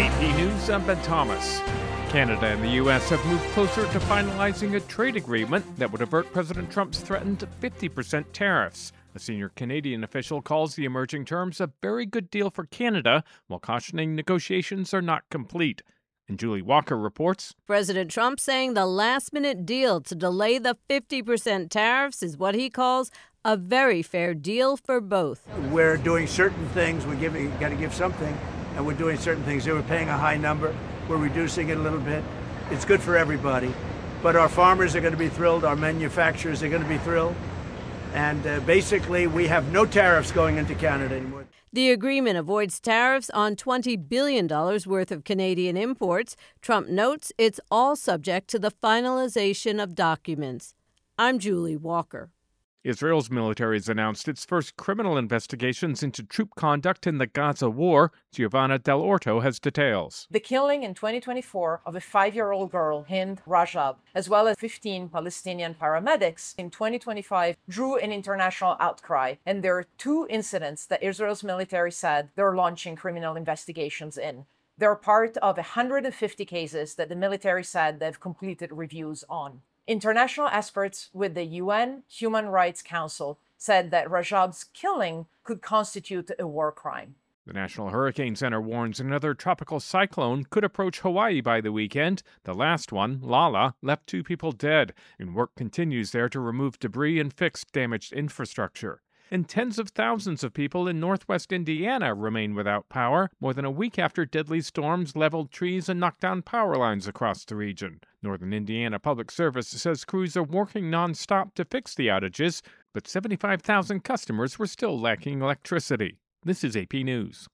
AP News, I'm Ben Thomas. Canada and the U.S. have moved closer to finalizing a trade agreement that would avert President Trump's threatened 50% tariffs. A senior Canadian official calls the emerging terms a very good deal for Canada, while cautioning negotiations are not complete. And Julie Walker reports. President Trump saying the last-minute deal to delay the 50% tariffs is what he calls a very fair deal for both. We're doing certain things. We got to give something, and we're doing certain things. They were paying a high number. We're reducing it a little bit. It's good for everybody. But our farmers are going to be thrilled. Our manufacturers are going to be thrilled. And basically, we have no tariffs going into Canada anymore. The agreement avoids tariffs on $20 billion worth of Canadian imports. Trump notes it's all subject to the finalization of documents. I'm Julie Walker. Israel's military has announced its first criminal investigations into troop conduct in the Gaza war. Giovanna Del Orto has details. The killing in 2024 of a 5-year-old girl, Hind Rajab, as well as 15 Palestinian paramedics in 2025 drew an international outcry. And there are 2 incidents that Israel's military said they're launching criminal investigations in. They're part of 150 cases that the military said they've completed reviews on. International experts with the UN Human Rights Council said that Rajab's killing could constitute a war crime. The National Hurricane Center warns another tropical cyclone could approach Hawaii by the weekend. The last one, Lala, left 2 people dead, and work continues there to remove debris and fix damaged infrastructure. And tens of thousands of people in northwest Indiana remain without power, more than a week after deadly storms leveled trees and knocked down power lines across the region. Northern Indiana Public Service says crews are working nonstop to fix the outages, but 75,000 customers were still lacking electricity. This is AP News.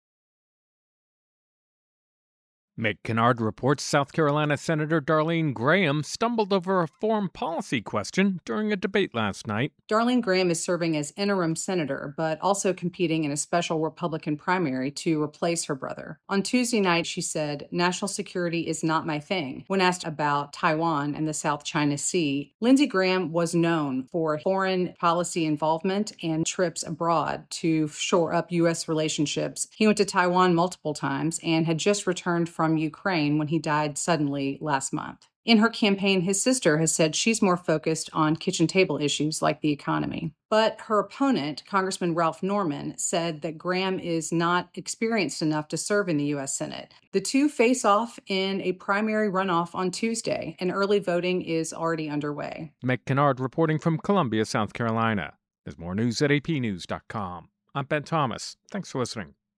Meg Kennard reports South Carolina Senator Darlene Graham stumbled over a foreign policy question during a debate last night. Darlene Graham is serving as interim senator, but also competing in a special Republican primary to replace her brother. On Tuesday night, she said, "National security is not my thing." When asked about Taiwan and the South China Sea, Lindsey Graham was known for foreign policy involvement and trips abroad to shore up U.S. relationships. He went to Taiwan multiple times and had just returned from Ukraine when he died suddenly last month. In her campaign, his sister has said she's more focused on kitchen table issues like the economy. But her opponent, Congressman Ralph Norman, said that Graham is not experienced enough to serve in the U.S. Senate. The 2 face off in a primary runoff on Tuesday, and early voting is already underway. Meg Kennard reporting from Columbia, South Carolina. There's more news at apnews.com. I'm Ben Thomas. Thanks for listening.